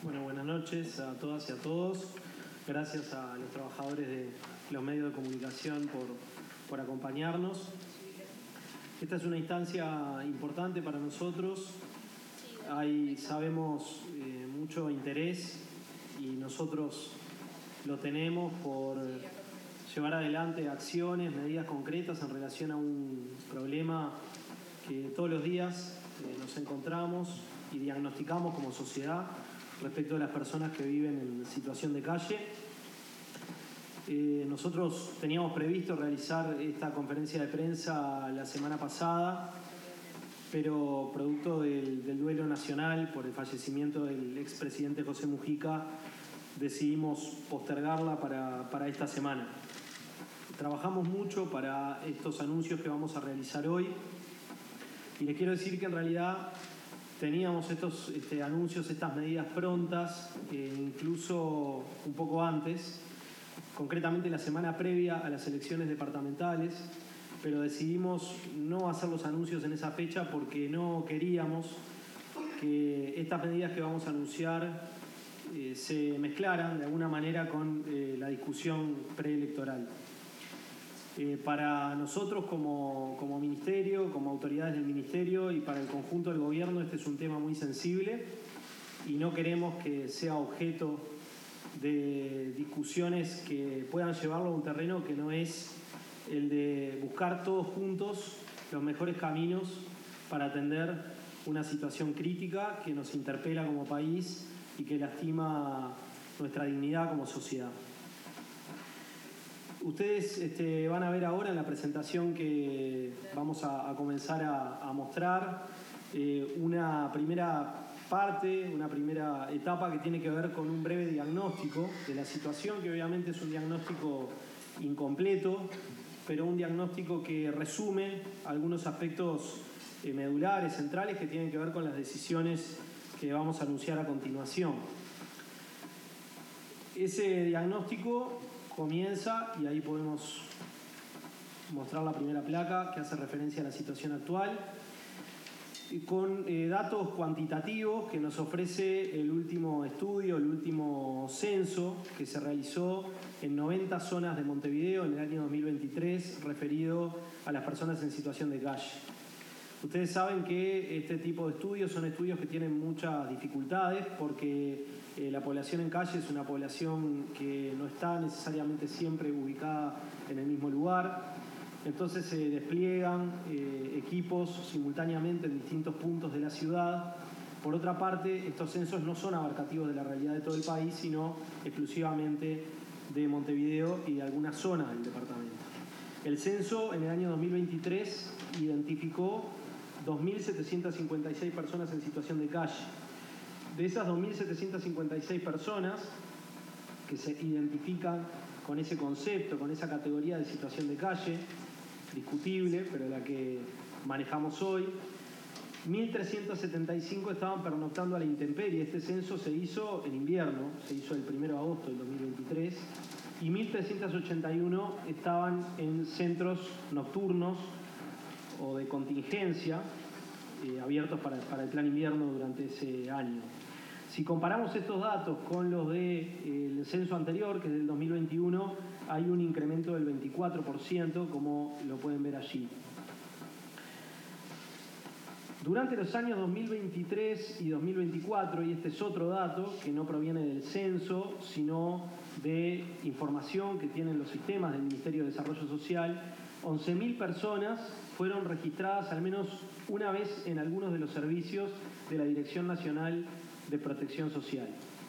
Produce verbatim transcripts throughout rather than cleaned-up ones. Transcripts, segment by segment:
Bueno, buenas noches a todas y a todos. Gracias a los trabajadores de los medios de comunicación por, por acompañarnos. Esta es una instancia importante para nosotros. Hay, sabemos, eh, mucho interés y nosotros lo tenemos por llevar adelante acciones, medidas concretas en relación a un problema que todos los días eh, nos encontramos y diagnosticamos como sociedad respecto a las personas que viven en situación de calle. Eh, nosotros teníamos previsto realizar esta conferencia de prensa la semana pasada, pero producto del, del duelo nacional por el fallecimiento del expresidente José Mujica, decidimos postergarla para, para esta semana. Trabajamos mucho para estos anuncios que vamos a realizar hoy y les quiero decir que en realidad teníamos estos este, anuncios, estas medidas prontas, eh, incluso un poco antes, concretamente la semana previa a las elecciones departamentales, pero decidimos no hacer los anuncios en esa fecha porque no queríamos que estas medidas que vamos a anunciar eh, se mezclaran de alguna manera con eh, la discusión preelectoral. Eh, para nosotros como, como ministerio, como autoridades del ministerio y para el conjunto del gobierno, este es un tema muy sensible y no queremos que sea objeto de discusiones que puedan llevarlo a un terreno que no es el de buscar todos juntos los mejores caminos para atender una situación crítica que nos interpela como país y que lastima nuestra dignidad como sociedad. Ustedes este, van a ver ahora en la presentación que vamos a, a comenzar a, a mostrar eh, una primera parte, una primera etapa que tiene que ver con un breve diagnóstico de la situación, que obviamente es un diagnóstico incompleto, pero un diagnóstico que resume algunos aspectos eh, medulares, centrales, que tienen que ver con las decisiones que vamos a anunciar a continuación. Ese diagnóstico comienza, y ahí podemos mostrar la primera placa que hace referencia a la situación actual, con eh, datos cuantitativos que nos ofrece el último estudio, el último censo que se realizó en noventa zonas de Montevideo en el año dos mil veintitrés, referido a las personas en situación de calle. Ustedes saben que este tipo de estudios son estudios que tienen muchas dificultades porque eh, la población en calle es una población que no está necesariamente siempre ubicada en el mismo lugar. Entonces se despliegan eh, equipos simultáneamente en distintos puntos de la ciudad. Por otra parte, estos censos no son abarcativos de la realidad de todo el país, sino exclusivamente de Montevideo y de algunas zonas del departamento. El censo en el año dos mil veintitrés identificó dos mil setecientas cincuenta y seis personas en situación de calle. De esas dos mil setecientas cincuenta y seis personas que se identifican con ese concepto, con esa categoría de situación de calle, discutible, pero la que manejamos hoy, mil trescientos setenta y cinco estaban pernoctando a la intemperie. Este censo se hizo en invierno, se hizo el primero de agosto del dos mil veintitrés, y mil trescientos ochenta y uno estaban en centros nocturnos o de contingencia, eh, abiertos para, para el plan invierno durante ese año. Si comparamos estos datos con los del eh, censo anterior, que es del dos mil veintiuno, hay un incremento del veinticuatro por ciento, como lo pueden ver allí. Durante los años dos mil veintitrés y dos mil veinticuatro, y este es otro dato que no proviene del censo, sino de información que tienen los sistemas del Ministerio de Desarrollo Social, once mil personas fueron registradas al menos una vez en algunos de los servicios de la Dirección Nacional de Protección Social.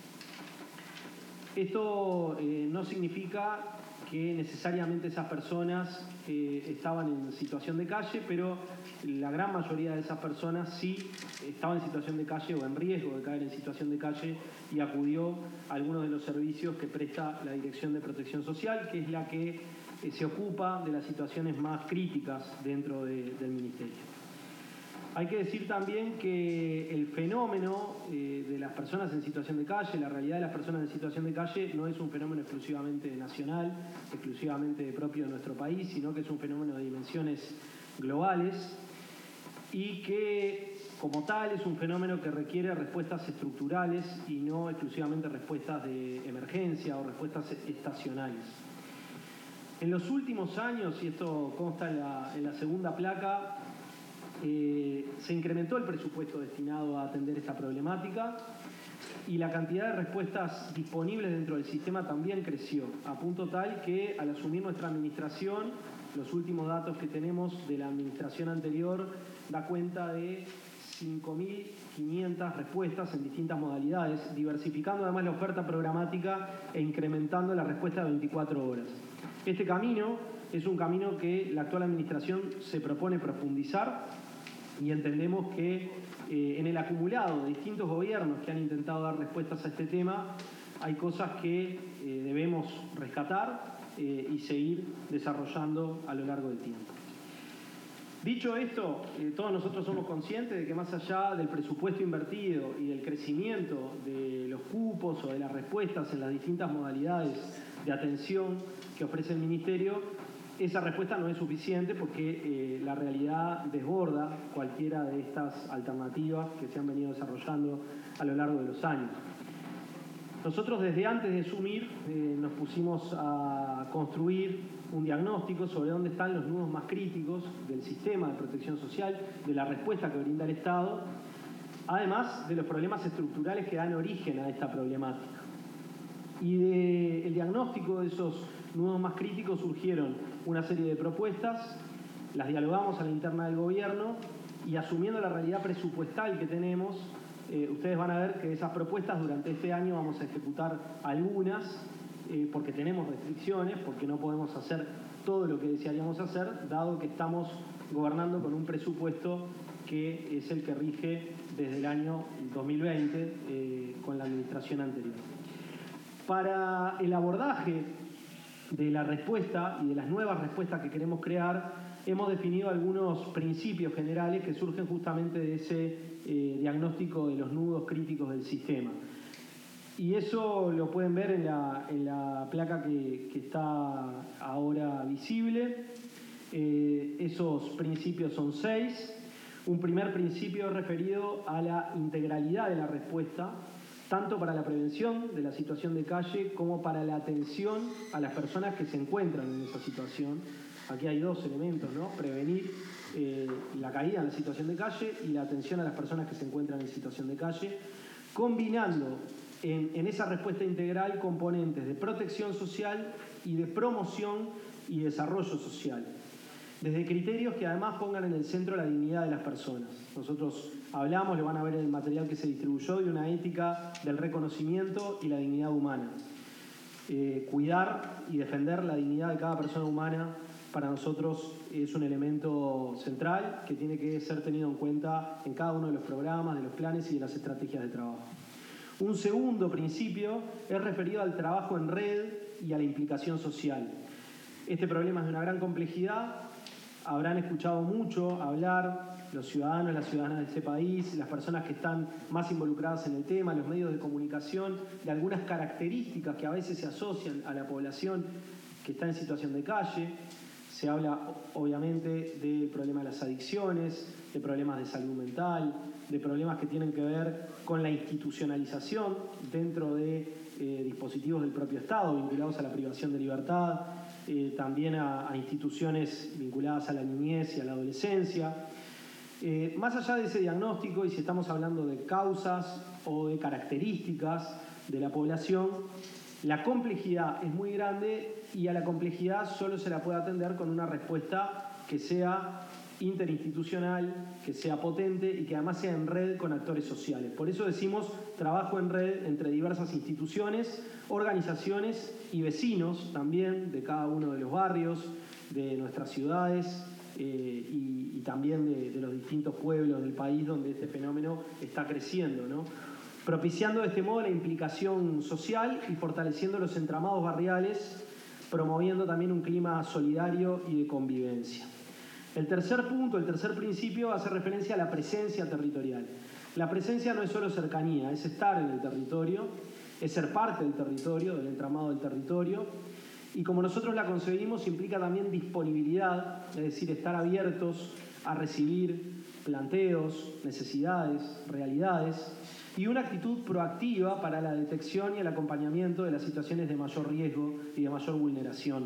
Esto eh, no significa que necesariamente esas personas eh, estaban en situación de calle, pero la gran mayoría de esas personas sí estaban en situación de calle o en riesgo de caer en situación de calle y acudió a algunos de los servicios que presta la Dirección de Protección Social, que es la que eh, se ocupa de las situaciones más críticas dentro de, del Ministerio. Hay que decir también que el fenómeno eh, de las personas en situación de calle, la realidad de las personas en situación de calle, no es un fenómeno exclusivamente nacional, exclusivamente propio de nuestro país, sino que es un fenómeno de dimensiones globales y que como tal, es un fenómeno que requiere respuestas estructurales y no exclusivamente respuestas de emergencia o respuestas estacionales. En los últimos años, y esto consta en la, en la segunda placa, eh, se incrementó el presupuesto destinado a atender esta problemática y la cantidad de respuestas disponibles dentro del sistema también creció, a punto tal que al asumir nuestra administración, los últimos datos que tenemos de la administración anterior da cuenta de cinco mil quinientas respuestas en distintas modalidades, diversificando además la oferta programática e incrementando la respuesta de veinticuatro horas. Este camino es un camino que la actual administración se propone profundizar y entendemos que eh, en el acumulado de distintos gobiernos que han intentado dar respuestas a este tema hay cosas que eh, debemos rescatar eh, y seguir desarrollando a lo largo del tiempo. Dicho esto, eh, todos nosotros somos conscientes de que más allá del presupuesto invertido y del crecimiento de los cupos o de las respuestas en las distintas modalidades de atención que ofrece el Ministerio, esa respuesta no es suficiente porque eh, la realidad desborda cualquiera de estas alternativas que se han venido desarrollando a lo largo de los años. Nosotros desde antes de asumir eh, nos pusimos a construir un diagnóstico sobre dónde están los nudos más críticos del sistema de protección social, de la respuesta que brinda el Estado, además de los problemas estructurales que dan origen a esta problemática. Y del diagnóstico de esos nudos más críticos surgieron una serie de propuestas, las dialogamos a la interna del gobierno y asumiendo la realidad presupuestal que tenemos, eh, ustedes van a ver que esas propuestas durante este año vamos a ejecutar algunas, eh, porque tenemos restricciones, porque no podemos hacer todo lo que desearíamos hacer, dado que estamos gobernando con un presupuesto que es el que rige desde el año dos mil veinte eh, con la administración anterior. Para el abordaje de la respuesta y de las nuevas respuestas que queremos crear, hemos definido algunos principios generales que surgen justamente de ese eh, diagnóstico de los nudos críticos del sistema. Y eso lo pueden ver en la, en la placa que, que está ahora visible. Eh, esos principios son seis. Un primer principio es referido a la integralidad de la respuesta, tanto para la prevención de la situación de calle como para la atención a las personas que se encuentran en esa situación. Aquí hay dos elementos, ¿no? Prevenir eh, la caída en la situación de calle y la atención a las personas que se encuentran en situación de calle, combinando en, en esa respuesta integral componentes de protección social y de promoción y desarrollo social, desde criterios que además pongan en el centro la dignidad de las personas. Nosotros hablamos, lo van a ver en el material que se distribuyó, de una ética del reconocimiento y la dignidad humana. Eh, cuidar y defender la dignidad de cada persona humana para nosotros es un elemento central que tiene que ser tenido en cuenta en cada uno de los programas, de los planes y de las estrategias de trabajo. Un segundo principio es referido al trabajo en red y a la implicación social. Este problema es de una gran complejidad. Habrán escuchado mucho hablar los ciudadanos, las ciudadanas de este país, las personas que están más involucradas en el tema, los medios de comunicación, de algunas características que a veces se asocian a la población que está en situación de calle. Se habla obviamente del problema de las adicciones, de problemas de salud mental, de problemas que tienen que ver con la institucionalización dentro de eh, dispositivos del propio Estado vinculados a la privación de libertad, eh, también a, a instituciones vinculadas a la niñez y a la adolescencia. Eh, más allá de ese diagnóstico, y si estamos hablando de causas o de características de la población, la complejidad es muy grande y a la complejidad solo se la puede atender con una respuesta que sea interinstitucional, que sea potente y que además sea en red con actores sociales. Por eso decimos trabajo en red entre diversas instituciones, organizaciones y vecinos también de cada uno de los barrios, de nuestras ciudades eh, y, y también de, de los distintos pueblos del país donde este fenómeno está creciendo, ¿no? Propiciando de este modo la implicación social y fortaleciendo los entramados barriales, promoviendo también un clima solidario y de convivencia. El tercer punto, el tercer principio, hace referencia a la presencia territorial. La presencia no es solo cercanía, es estar en el territorio, es ser parte del territorio, del entramado del territorio, y como nosotros la concebimos implica también disponibilidad, es decir, estar abiertos a recibir planteos, necesidades, realidades y una actitud proactiva para la detección y el acompañamiento de las situaciones de mayor riesgo y de mayor vulneración.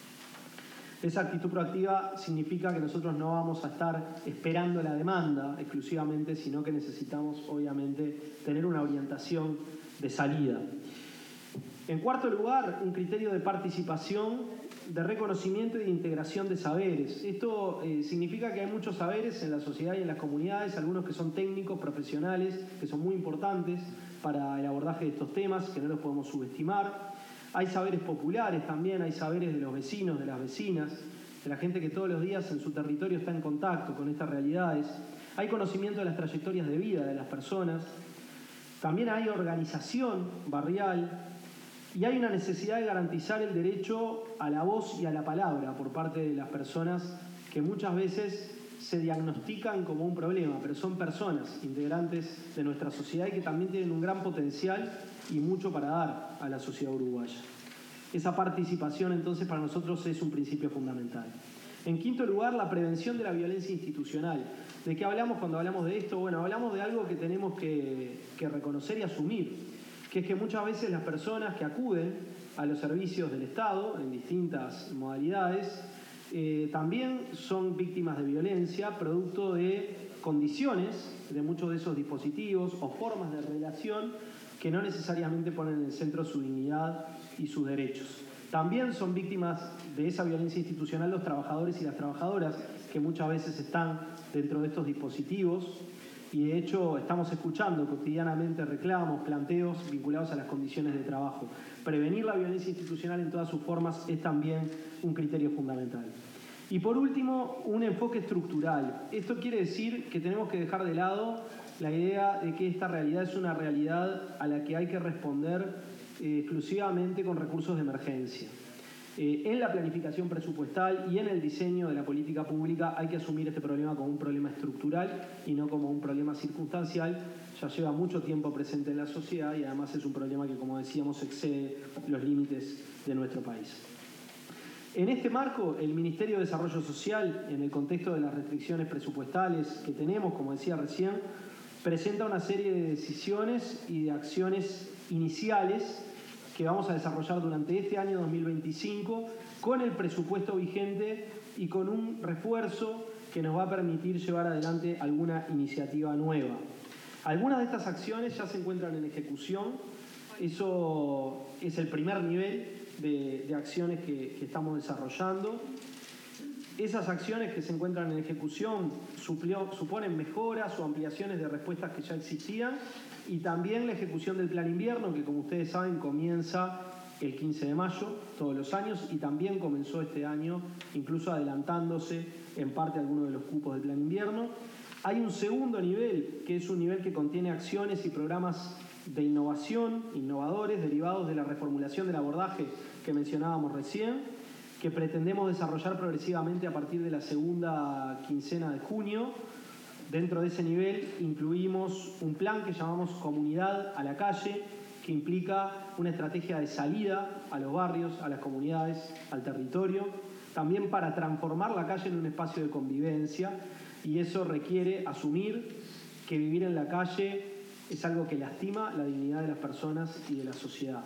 Esa actitud proactiva significa que nosotros no vamos a estar esperando la demanda exclusivamente, sino que necesitamos, obviamente, tener una orientación de salida. En cuarto lugar, un criterio de participación, de reconocimiento y de integración de saberes. Esto eh, significa que hay muchos saberes en la sociedad y en las comunidades, algunos que son técnicos, profesionales, que son muy importantes para el abordaje de estos temas, que no los podemos subestimar. Hay saberes populares también, hay saberes de los vecinos, de las vecinas, de la gente que todos los días en su territorio está en contacto con estas realidades. Hay conocimiento de las trayectorias de vida de las personas. También hay organización barrial. Y hay una necesidad de garantizar el derecho a la voz y a la palabra por parte de las personas que muchas veces se diagnostican como un problema, pero son personas integrantes de nuestra sociedad y que también tienen un gran potencial y mucho para dar a la sociedad uruguaya. Esa participación entonces para nosotros es un principio fundamental. En quinto lugar, la prevención de la violencia institucional. ¿De qué hablamos cuando hablamos de esto? Bueno, hablamos de algo que tenemos que, que reconocer y asumir, que es que muchas veces las personas que acuden a los servicios del Estado en distintas modalidades eh, también son víctimas de violencia, producto de condiciones de muchos de esos dispositivos o formas de relación que no necesariamente ponen en el centro su dignidad y sus derechos. También son víctimas de esa violencia institucional los trabajadores y las trabajadoras que muchas veces están dentro de estos dispositivos. Y de hecho estamos escuchando cotidianamente reclamos, planteos vinculados a las condiciones de trabajo. Prevenir la violencia institucional en todas sus formas es también un criterio fundamental. Y por último, un enfoque estructural. Esto quiere decir que tenemos que dejar de lado la idea de que esta realidad es una realidad a la que hay que responder eh, exclusivamente con recursos de emergencia. Eh, en la planificación presupuestal y en el diseño de la política pública hay que asumir este problema como un problema estructural y no como un problema circunstancial. Ya lleva mucho tiempo presente en la sociedad y además es un problema que, como decíamos, excede los límites de nuestro país. En este marco, el Ministerio de Desarrollo Social, en el contexto de las restricciones presupuestales que tenemos, como decía recién, presenta una serie de decisiones y de acciones iniciales que vamos a desarrollar durante este año dos mil veinticinco con el presupuesto vigente y con un refuerzo que nos va a permitir llevar adelante alguna iniciativa nueva. Algunas de estas acciones ya se encuentran en ejecución. Eso es el primer nivel de, de acciones que, que estamos desarrollando. Esas acciones que se encuentran en ejecución suplió, suponen mejoras o ampliaciones de respuestas que ya existían y también la ejecución del Plan Invierno, que como ustedes saben comienza el quince de mayo todos los años y también comenzó este año, incluso adelantándose en parte algunos de los cupos del Plan Invierno. Hay un segundo nivel, que es un nivel que contiene acciones y programas de innovación, innovadores, derivados de la reformulación del abordaje que mencionábamos recién, que pretendemos desarrollar progresivamente a partir de la segunda quincena de junio. Dentro de ese nivel incluimos un plan que llamamos Comunidad a la Calle, que implica una estrategia de salida a los barrios, a las comunidades, al territorio, también para transformar la calle en un espacio de convivencia, y eso requiere asumir que vivir en la calle es algo que lastima la dignidad de las personas y de la sociedad.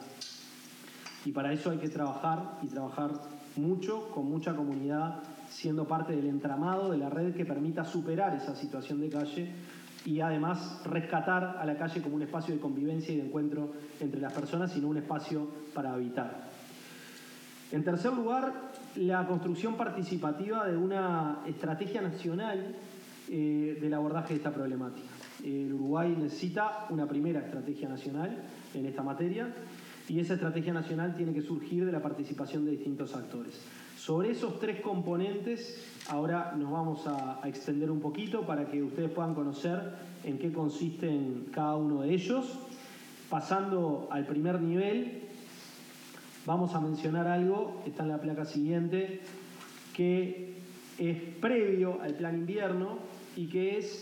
Y para eso hay que trabajar y trabajar mucho, con mucha comunidad, siendo parte del entramado de la red que permita superar esa situación de calle y además rescatar a la calle como un espacio de convivencia y de encuentro entre las personas y no un espacio para habitar. En tercer lugar, la construcción participativa de una estrategia nacional eh, del abordaje de esta problemática. El Uruguay necesita una primera estrategia nacional en esta materia y esa estrategia nacional tiene que surgir de la participación de distintos actores. Sobre esos tres componentes ahora nos vamos a, a extender un poquito para que ustedes puedan conocer en qué consisten cada uno de ellos. Pasando al primer nivel, vamos a mencionar algo, está en la placa siguiente, que es previo al Plan Invierno y que es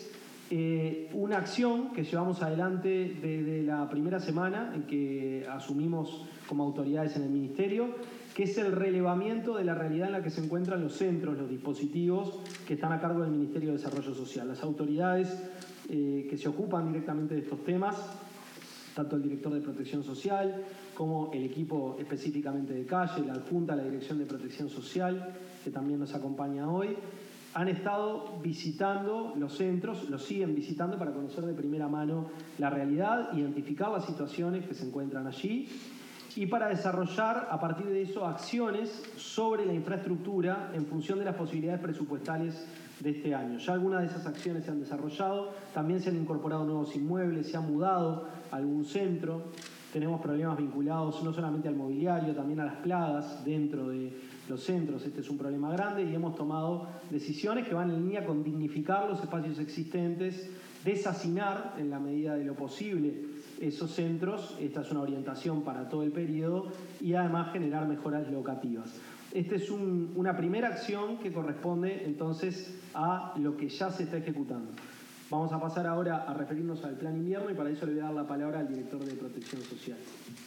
Eh, una acción que llevamos adelante desde la primera semana en que asumimos como autoridades en el Ministerio, que es el relevamiento de la realidad en la que se encuentran los centros, los dispositivos que están a cargo del Ministerio de Desarrollo Social. Las autoridades eh, que se ocupan directamente de estos temas, tanto el director de Protección Social como el equipo específicamente de calle, la adjunta a la Dirección de Protección Social, que también nos acompaña hoy, han estado visitando los centros, los siguen visitando para conocer de primera mano la realidad, identificar las situaciones que se encuentran allí y para desarrollar a partir de eso acciones sobre la infraestructura en función de las posibilidades presupuestales de este año. Ya algunas de esas acciones se han desarrollado, también se han incorporado nuevos inmuebles, se ha mudado a algún centro, tenemos problemas vinculados no solamente al mobiliario, también a las plagas dentro de los centros. Este es un problema grande y hemos tomado decisiones que van en línea con dignificar los espacios existentes, deshacinar en la medida de lo posible esos centros. Esta es una orientación para todo el periodo y además generar mejoras locativas. Esta es un, una primera acción que corresponde entonces a lo que ya se está ejecutando. Vamos a pasar ahora a referirnos al plan invierno y para eso le voy a dar la palabra al director de Protección Social.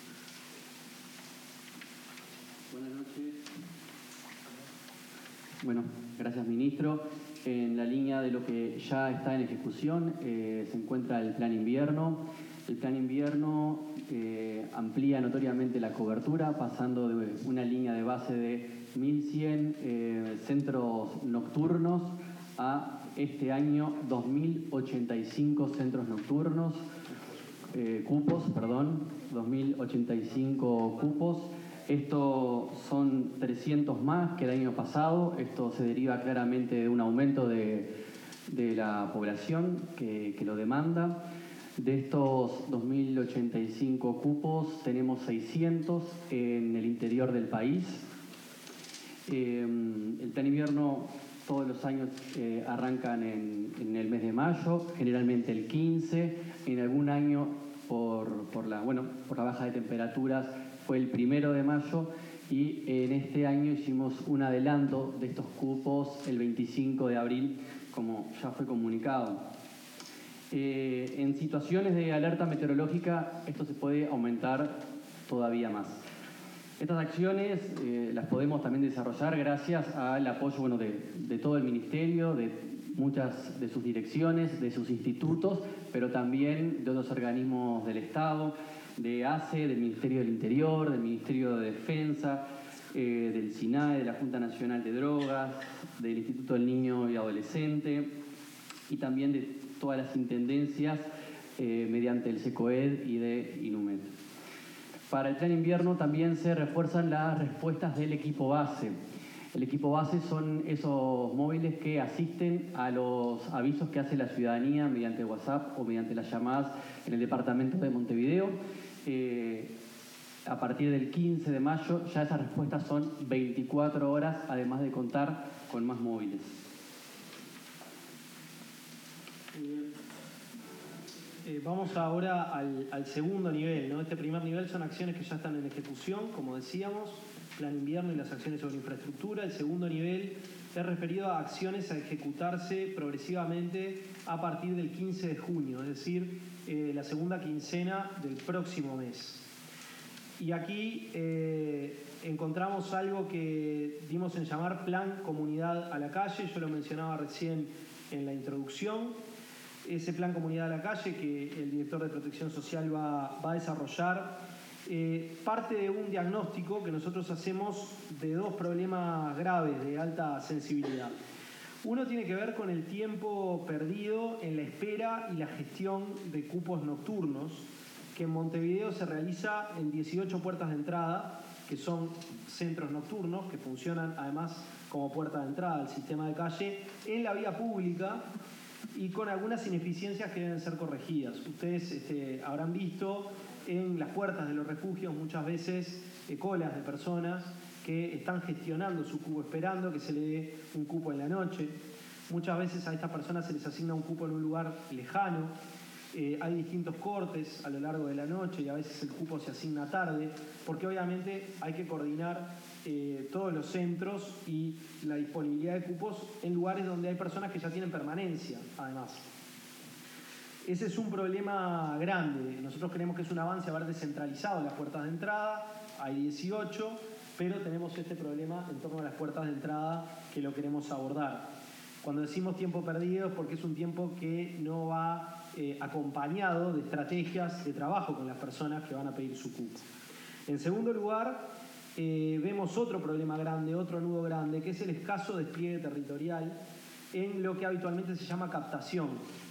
Buenas noches. Bueno, gracias, ministro. En la línea de lo que ya está en ejecución eh, se encuentra el plan invierno. El plan invierno eh, amplía notoriamente la cobertura, pasando de una línea de base de mil cien eh, centros nocturnos a este año dos mil ochenta y cinco centros nocturnos, eh, cupos, perdón, dos mil ochenta y cinco cupos. Esto son trescientos más que el año pasado. Esto se deriva claramente de un aumento de, de la población que, que lo demanda. De estos dos mil ochenta y cinco cupos, tenemos seiscientos en el interior del país. Eh, el plan invierno todos los años eh, arrancan en, en el mes de mayo, generalmente el quince. En algún año, por, por, la, bueno, por la baja de temperaturas, fue el primero de mayo y en este año hicimos un adelanto de estos cupos el veinticinco de abril, como ya fue comunicado. Eh, en situaciones de alerta meteorológica esto se puede aumentar todavía más. Estas acciones eh, las podemos también desarrollar gracias al apoyo bueno, de, de todo el Ministerio, de muchas de sus direcciones, de sus institutos, pero también de otros organismos del Estado, de A C E, del Ministerio del Interior, del Ministerio de Defensa, eh, del SINAE, de la Junta Nacional de Drogas, del Instituto del Niño y Adolescente y también de todas las intendencias eh, mediante el SECOED y de INUMED. Para el plan invierno también se refuerzan las respuestas del equipo base. El equipo base son esos móviles que asisten a los avisos que hace la ciudadanía mediante WhatsApp o mediante las llamadas en el departamento de Montevideo. Eh, a partir del quince de mayo ya esas respuestas son veinticuatro horas, además de contar con más móviles. Eh, vamos ahora al, al segundo nivel, ¿no? Este primer nivel son acciones que ya están en ejecución, como decíamos, plan invierno y las acciones sobre infraestructura. El segundo nivel es referido a acciones a ejecutarse progresivamente a partir del quince de junio, es decir, eh, la segunda quincena del próximo mes. Y aquí eh, encontramos algo que dimos en llamar Plan Comunidad a la Calle. Yo lo mencionaba recién en la introducción. Ese Plan Comunidad a la Calle que el director de Protección Social va, va a desarrollar eh, parte de un diagnóstico que nosotros hacemos de dos problemas graves de alta sensibilidad. Uno tiene que ver con el tiempo perdido en la espera y la gestión de cupos nocturnos, que en Montevideo se realiza en dieciocho puertas de entrada, que son centros nocturnos, que funcionan además como puerta de entrada al sistema de calle, en la vía pública y con algunas ineficiencias que deben ser corregidas. Ustedes este, habrán visto en las puertas de los refugios muchas veces eh, colas de personas que están gestionando su cupo, esperando que se le dé un cupo en la noche. Muchas veces a estas personas se les asigna un cupo en un lugar lejano. Eh, hay distintos cortes a lo largo de la noche y a veces el cupo se asigna tarde, porque obviamente hay que coordinar eh, todos los centros y la disponibilidad de cupos en lugares donde hay personas que ya tienen permanencia, además. Ese es un problema grande. Nosotros creemos que es un avance haber descentralizado las puertas de entrada. Hay dieciocho, pero tenemos este problema en torno a las puertas de entrada que lo queremos abordar. Cuando decimos tiempo perdido es porque es un tiempo que no va eh, acompañado de estrategias de trabajo con las personas que van a pedir su cupo. En segundo lugar, eh, vemos otro problema grande, otro nudo grande, que es el escaso despliegue territorial en lo que habitualmente se llama captación.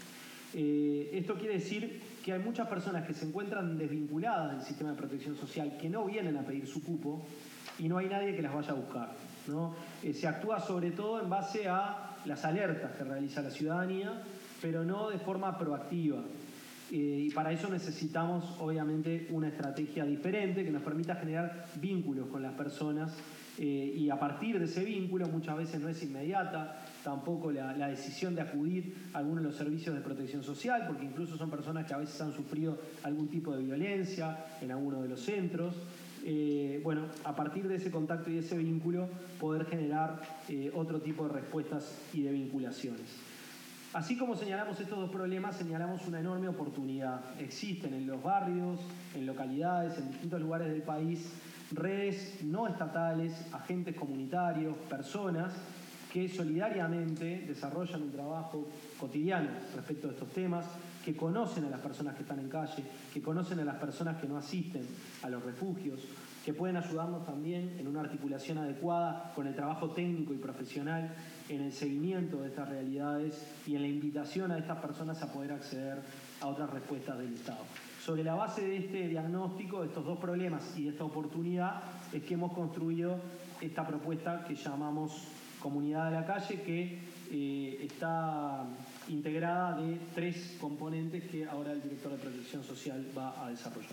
Eh, esto quiere decir que hay muchas personas que se encuentran desvinculadas del sistema de protección social, que no vienen a pedir su cupo y no hay nadie que las vaya a buscar, ¿no? Eh, se actúa sobre todo en base a las alertas que realiza la ciudadanía, pero no de forma proactiva. Eh, y para eso necesitamos, obviamente, una estrategia diferente que nos permita generar vínculos con las personas eh, y a partir de ese vínculo, muchas veces no es inmediata, tampoco la, la decisión de acudir a alguno de los servicios de protección social, porque incluso son personas que a veces han sufrido algún tipo de violencia en alguno de los centros. Eh, bueno, a partir de ese contacto y de ese vínculo, poder generar eh, otro tipo de respuestas y de vinculaciones. Así como señalamos estos dos problemas, señalamos una enorme oportunidad. Existen en los barrios, en localidades, en distintos lugares del país, redes no estatales, agentes comunitarios, personas que solidariamente desarrollan un trabajo cotidiano respecto a estos temas, que conocen a las personas que están en calle, que conocen a las personas que no asisten a los refugios, que pueden ayudarnos también en una articulación adecuada con el trabajo técnico y profesional, en el seguimiento de estas realidades y en la invitación a estas personas a poder acceder a otras respuestas del Estado. Sobre la base de este diagnóstico, de estos dos problemas y de esta oportunidad, es que hemos construido esta propuesta que llamamos Comunidad de la Calle, que eh, está integrada de tres componentes que ahora el director de Protección Social va a desarrollar.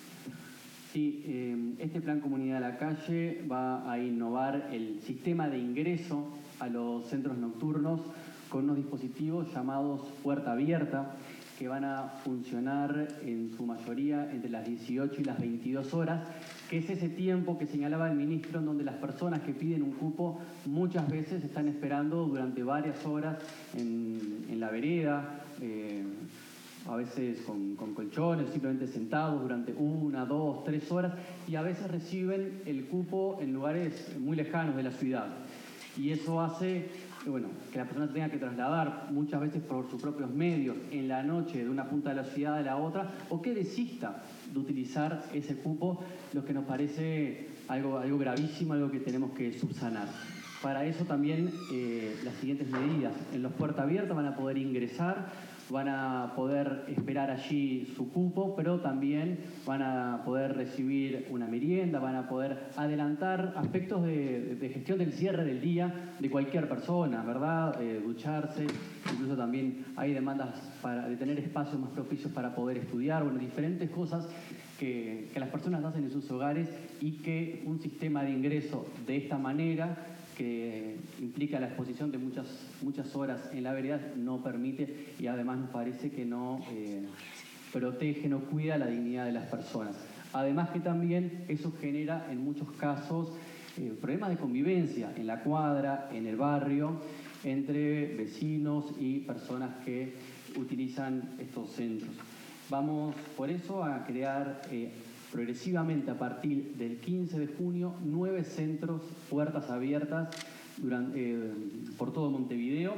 Sí, eh, este plan Comunidad de la Calle va a innovar el sistema de ingreso a los centros nocturnos con unos dispositivos llamados Puerta Abierta, que van a funcionar en su mayoría entre las dieciocho y las veintidós horas, que es ese tiempo que señalaba el ministro en donde las personas que piden un cupo muchas veces están esperando durante varias horas en, en la vereda, eh, a veces con, con colchones, simplemente sentados durante una, dos, tres horas, y a veces reciben el cupo en lugares muy lejanos de la ciudad. Y eso hace bueno, que la persona se tenga que trasladar muchas veces por sus propios medios en la noche de una punta de la ciudad a la otra, o que desista de utilizar ese cupo, lo que nos parece algo, algo gravísimo, algo que tenemos que subsanar. Para eso también eh, las siguientes medidas. En los puertas abiertas van a poder ingresar, van a poder esperar allí su cupo, pero también van a poder recibir una merienda, van a poder adelantar aspectos de, de gestión del cierre del día de cualquier persona, ¿verdad? Eh, ducharse, incluso también hay demandas para, de tener espacios más propicios para poder estudiar, bueno, diferentes cosas que, que las personas hacen en sus hogares y que un sistema de ingreso de esta manera, que implica la exposición de muchas, muchas horas en la vereda, no permite, y además nos parece que no eh, protege, no cuida la dignidad de las personas. Además que también eso genera en muchos casos eh, problemas de convivencia en la cuadra, en el barrio, entre vecinos y personas que utilizan estos centros. Vamos por eso a crear eh, progresivamente a partir del quince de junio, nueve centros, puertas abiertas durante, eh, por todo Montevideo,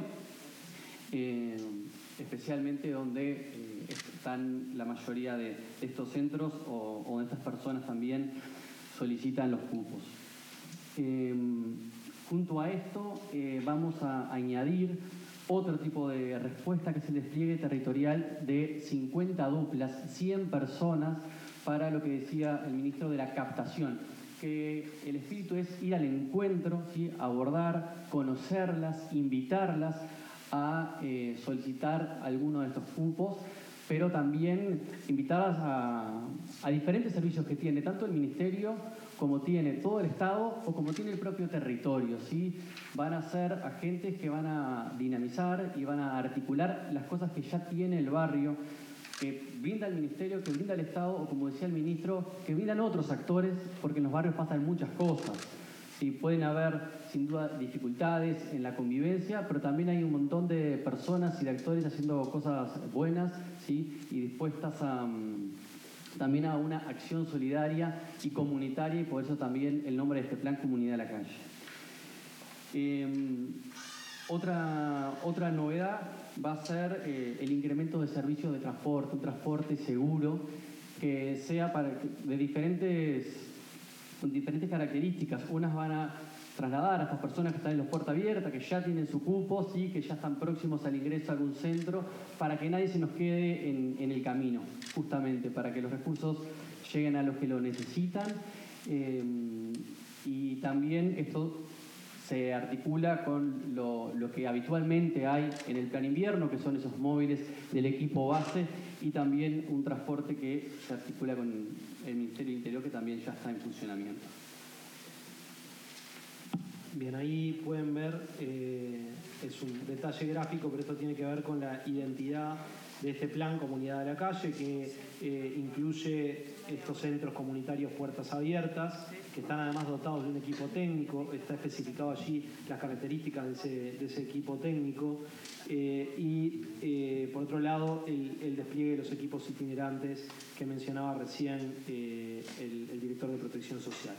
eh, especialmente donde eh, están la mayoría de estos centros o, o de estas personas también solicitan los cupos. Eh, junto a esto eh, vamos a añadir otro tipo de respuesta, que es el despliegue territorial de cincuenta duplas, cien personas, para lo que decía el ministro de la captación, que el espíritu es ir al encuentro, ¿sí? Abordar, conocerlas, invitarlas a eh, solicitar alguno de estos cupos, pero también invitarlas a, a diferentes servicios que tiene tanto el Ministerio como tiene todo el Estado o como tiene el propio territorio, ¿sí? Van a ser agentes que van a dinamizar y van a articular las cosas que ya tiene el barrio, que brinda el Ministerio, que brinda el Estado, o como decía el ministro, que brindan otros actores, porque en los barrios pasan muchas cosas, Sí, pueden haber sin duda dificultades en la convivencia, pero también hay un montón de personas y de actores haciendo cosas buenas, ¿sí? Y dispuestas a, también a una acción solidaria y comunitaria, y por eso también el nombre de este plan, Comunidad de la Calle. Eh, otra, otra novedad va a ser eh, el incremento de servicios de transporte, un transporte seguro que sea para, de diferentes, con diferentes características. Unas van a trasladar a estas personas que están en los puertas abiertas, que ya tienen su cupo, ¿sí? Que ya están próximos al ingreso a algún centro, para que nadie se nos quede en, en el camino, justamente, para que los recursos lleguen a los que lo necesitan. Eh, y también esto se articula con lo, lo que habitualmente hay en el plan invierno, que son esos móviles del equipo base, y también un transporte que se articula con el Ministerio del Interior, que también ya está en funcionamiento. Bien, ahí pueden ver, eh, es un detalle gráfico, pero esto tiene que ver con la identidad de este plan Comunidad de la Calle, que eh, incluye estos centros comunitarios puertas abiertas, que están además dotados de un equipo técnico, está especificado allí las características de ese, de ese equipo técnico, eh, y eh, por otro lado el, el despliegue de los equipos itinerantes que mencionaba recién eh, el, el director de Protección Social.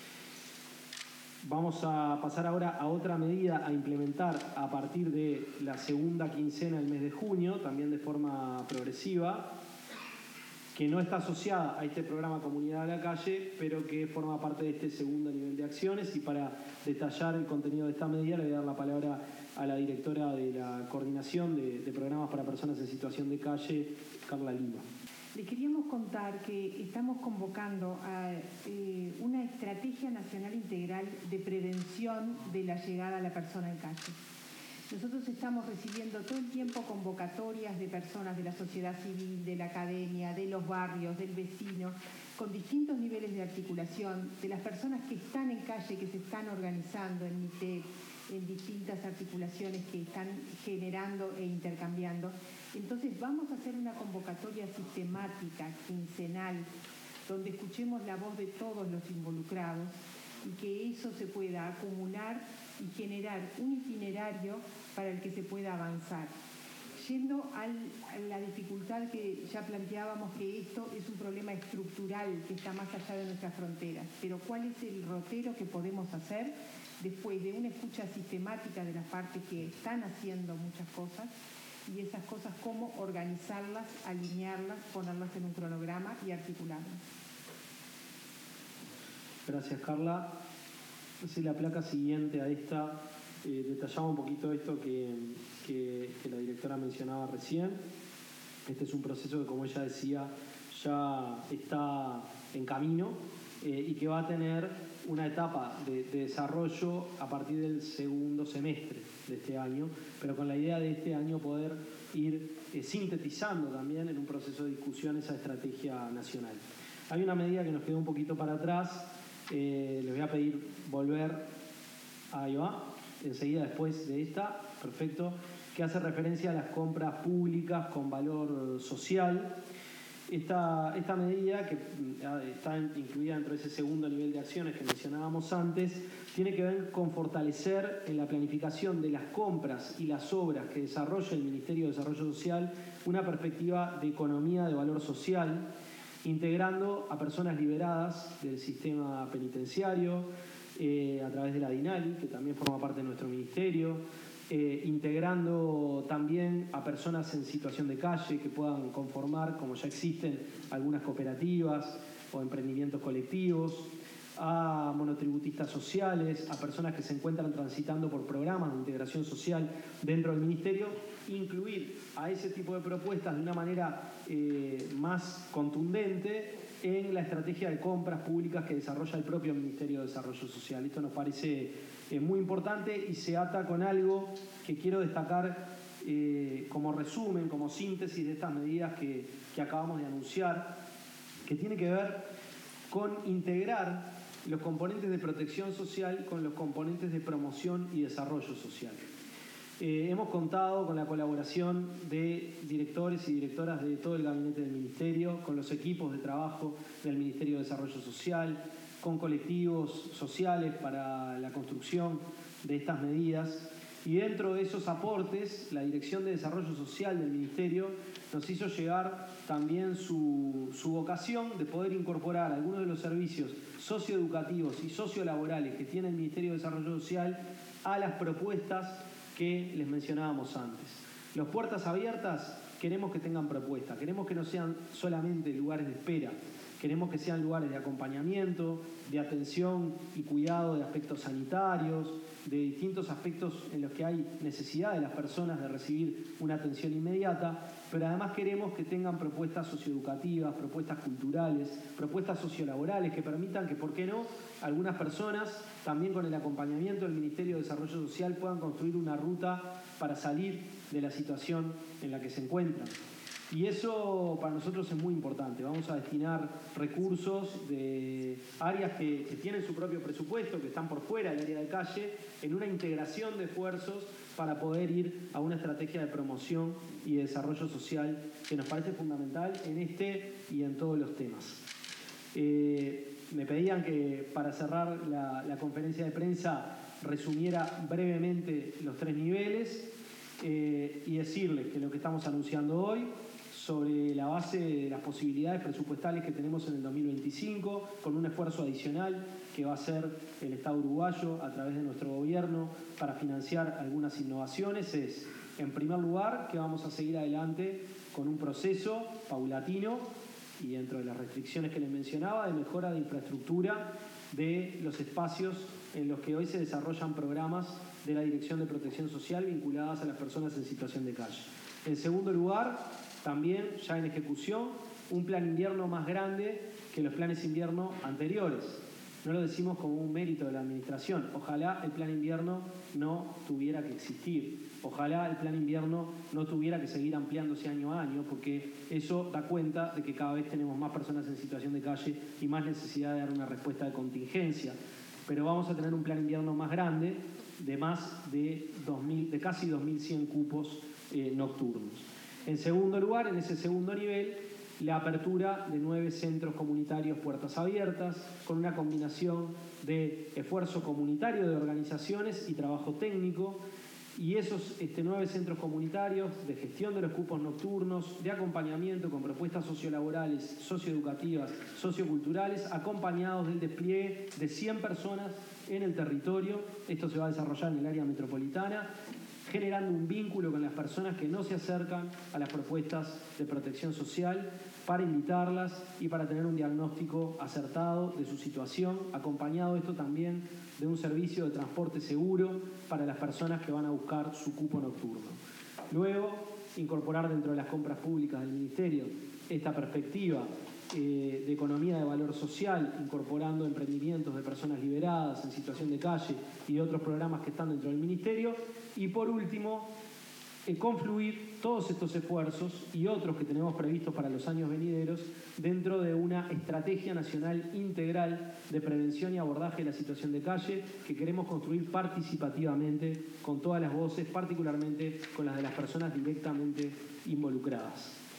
Vamos a pasar ahora a otra medida a implementar a partir de la segunda quincena del mes de junio, también de forma progresiva, que no está asociada a este programa Comunidad de la Calle, pero que forma parte de este segundo nivel de acciones. Y para detallar el contenido de esta medida le voy a dar la palabra a la directora de la Coordinación de, de Programas para Personas en Situación de Calle, Carla Lima. Le queríamos contar que estamos convocando a eh, una estrategia nacional integral de prevención de la llegada a la persona en calle. Nosotros estamos recibiendo todo el tiempo convocatorias de personas de la sociedad civil, de la academia, de los barrios, del vecino, con distintos niveles de articulación, de las personas que están en calle, que se están organizando en MITEC, en distintas articulaciones que están generando e intercambiando. Entonces vamos a hacer una convocatoria sistemática, quincenal, donde escuchemos la voz de todos los involucrados y que eso se pueda acumular y generar un itinerario para el que se pueda avanzar. Yendo al, a la dificultad que ya planteábamos, que esto es un problema estructural que está más allá de nuestras fronteras, pero ¿cuál es el rotero que podemos hacer después de una escucha sistemática de las partes que están haciendo muchas cosas? Y esas cosas, cómo organizarlas, alinearlas, ponerlas en un cronograma y articularlas. Gracias, Carla. Sí, la placa siguiente a esta eh, detallaba un poquito esto que, que, que la directora mencionaba recién. Este es un proceso que, como ella decía, ya está en camino eh, y que va a tener una etapa de, de desarrollo a partir del segundo semestre de este año, pero con la idea de este año poder ir eh, sintetizando también en un proceso de discusión esa estrategia nacional. Hay una medida que nos quedó un poquito para atrás, eh, les voy a pedir volver, ahí va, enseguida después de esta, perfecto, que hace referencia a las compras públicas con valor social. Esta, esta medida, que está incluida dentro de ese segundo nivel de acciones que mencionábamos antes, tiene que ver con fortalecer en la planificación de las compras y las obras que desarrolla el Ministerio de Desarrollo Social una perspectiva de economía de valor social, integrando a personas liberadas del sistema penitenciario eh, a través de la DINALI, que también forma parte de nuestro ministerio, Eh, integrando también a personas en situación de calle que puedan conformar, como ya existen, algunas cooperativas o emprendimientos colectivos, a monotributistas sociales, a personas que se encuentran transitando por programas de integración social dentro del Ministerio, incluir a ese tipo de propuestas de una manera eh, más contundente en la estrategia de compras públicas que desarrolla el propio Ministerio de Desarrollo Social. Esto nos parece eh, muy importante y se ata con algo que quiero destacar eh, como resumen, como síntesis de estas medidas que, que acabamos de anunciar, que tiene que ver con integrar los componentes de protección social con los componentes de promoción y desarrollo social. Eh, hemos contado con la colaboración de directores y directoras de todo el gabinete del Ministerio, con los equipos de trabajo del Ministerio de Desarrollo Social, con colectivos sociales para la construcción de estas medidas. Y dentro de esos aportes, la Dirección de Desarrollo Social del Ministerio nos hizo llegar también su, su vocación de poder incorporar algunos de los servicios socioeducativos y sociolaborales que tiene el Ministerio de Desarrollo Social a las propuestas que les mencionábamos antes. Los puertas abiertas queremos que tengan propuestas, queremos que no sean solamente lugares de espera, queremos que sean lugares de acompañamiento, de atención y cuidado de aspectos sanitarios, de distintos aspectos en los que hay necesidad de las personas de recibir una atención inmediata, pero además queremos que tengan propuestas socioeducativas, propuestas culturales, propuestas sociolaborales que permitan que, ¿por qué no?, algunas personas, también con el acompañamiento del Ministerio de Desarrollo Social, puedan construir una ruta para salir de la situación en la que se encuentran. Y eso para nosotros es muy importante. Vamos a destinar recursos de áreas que, que tienen su propio presupuesto, que están por fuera del área de calle, en una integración de esfuerzos para poder ir a una estrategia de promoción y de desarrollo social que nos parece fundamental en este y en todos los temas. Eh, me pedían que para cerrar la, la conferencia de prensa resumiera brevemente los tres niveles eh, y decirles que lo que estamos anunciando hoy, sobre la base de las posibilidades presupuestales que tenemos en el dos mil veinticinco, con un esfuerzo adicional que va a hacer el Estado uruguayo a través de nuestro gobierno para financiar algunas innovaciones, es, en primer lugar, que vamos a seguir adelante con un proceso paulatino y dentro de las restricciones que les mencionaba, de mejora de infraestructura de los espacios en los que hoy se desarrollan programas de la Dirección de Protección Social vinculadas a las personas en situación de calle. En segundo lugar, también ya en ejecución, un plan invierno más grande que los planes invierno anteriores. No lo decimos como un mérito de la Administración. Ojalá el plan invierno no tuviera que existir. Ojalá el plan invierno no tuviera que seguir ampliándose año a año, porque eso da cuenta de que cada vez tenemos más personas en situación de calle y más necesidad de dar una respuesta de contingencia. Pero vamos a tener un plan invierno más grande, de más de, dos mil, de casi dos mil cien cupos eh, nocturnos. En segundo lugar, en ese segundo nivel, la apertura de nueve centros comunitarios puertas abiertas, con una combinación de esfuerzo comunitario de organizaciones y trabajo técnico, y esos este, nueve centros comunitarios de gestión de los cupos nocturnos, de acompañamiento con propuestas sociolaborales, socioeducativas, socioculturales, acompañados del despliegue de cien personas en el territorio. Esto se va a desarrollar en el área metropolitana, generando un vínculo con las personas que no se acercan a las propuestas de protección social, para invitarlas y para tener un diagnóstico acertado de su situación, acompañado esto también de un servicio de transporte seguro para las personas que van a buscar su cupo nocturno. Luego, incorporar dentro de las compras públicas del Ministerio esta perspectiva eh, de economía de valor social, incorporando emprendimientos de personas liberadas en situación de calle y de otros programas que están dentro del Ministerio. Y por último, eh, confluir todos estos esfuerzos y otros que tenemos previstos para los años venideros dentro de una estrategia nacional integral de prevención y abordaje de la situación de calle que queremos construir participativamente con todas las voces, particularmente con las de las personas directamente involucradas.